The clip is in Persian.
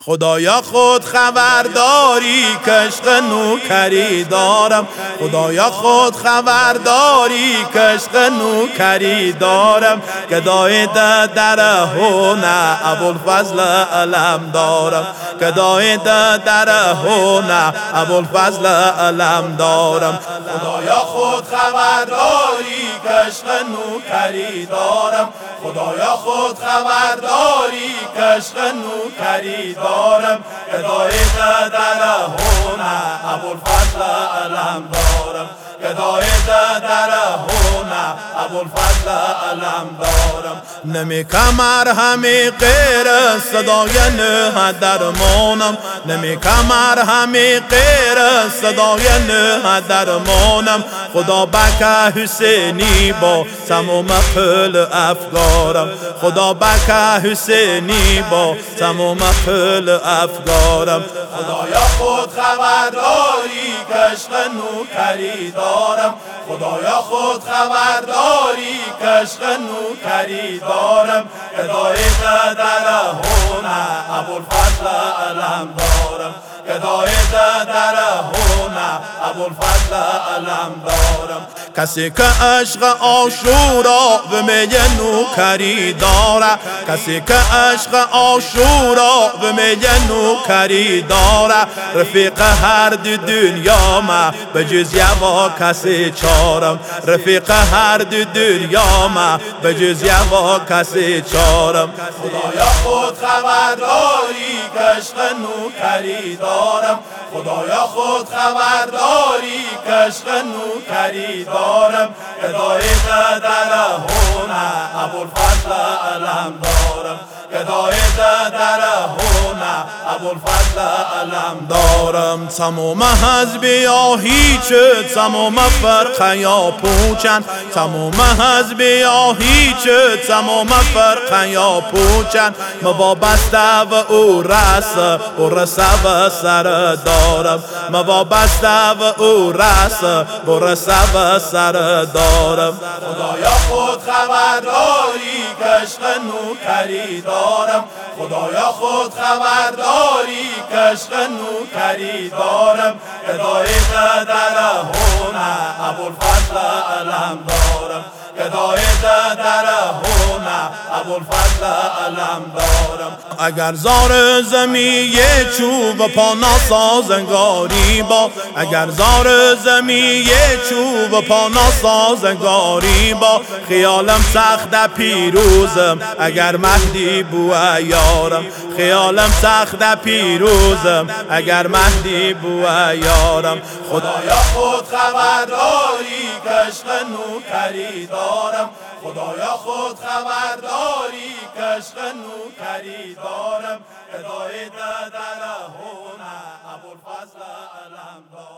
خدایا خود خبرداری که عشق نوکری دارم، خدایا خود خبرداری که عشق نوکری دارم، گدای در هونه ابوالفضل علم دارم، گدای در هونه ابوالفضل علم دارم. خدایا خود خبرداری که عشق نوکری دارم، خدایا خود خبرداری که عشق نوکری دارم، گدای در هونه ابوالفضل علم دارم، گدای در هونه ابوالفضل علم دارم. نمی کمر همی غیر صدای نه درمانم، نمی کمر همی غیر صدای نه درمانم، خدا بک حسینی با تمام قل افگارم، خدا بک حسینی با تمام قل افگارم. خدایا خود خبرداری که عشق نوکری دارم، خدایا خود خبرداری که عشق نوکری دارم، گدای در هونه ابوالفضل علم دارم، گدای در هونه ابوالفضل علم دارم. کسی که عشق عاشورا و می نوکری داره، کسی که عشق عاشورا و می نوکری داره، رفیق هر دو دنیا ما به جز یوا کسی چارم، رفیق هر دو دنیا ما به جز یوا کسی چارم. خدایا خود خبرداری که عشق نوکری دارم، خدایا خود خبرداری که عشق نوکری دارم، گدای در هونه ابوالفضل علم دارم، گدای در هونه ابوالفضل علم دارم. تمام حزب یا هیچ، تمام فرقه یا پوچن، تمام حزب یا هیچ، تمام فرقه یا پوچن، موابسته و او رسه و سر دارم، موابسته و او رسه و سر دارم. خدایا خود خبرداری که عشق نوکری دارم، خدایا خود خبرداری که عشق نوکری دارم، گدای در هونه ابوالفضل علم دارم، گدای در هونه ابوالفضل علم دارم. اگر زار زمی چوب پا ناسازگاری با، اگر زار زمی چوب پا ناسازگاری با، خیالم سخت پیروزم اگر مهدی بوه یارم، خیالم سخت پیروزم اگر مهدی بوه یارم. خدایا خود خبرداری که عشق نوکری دارم، خدایا خود خبرداری که عشق نوکری دارم، گدای در هونه ابوالفضل علم دارم.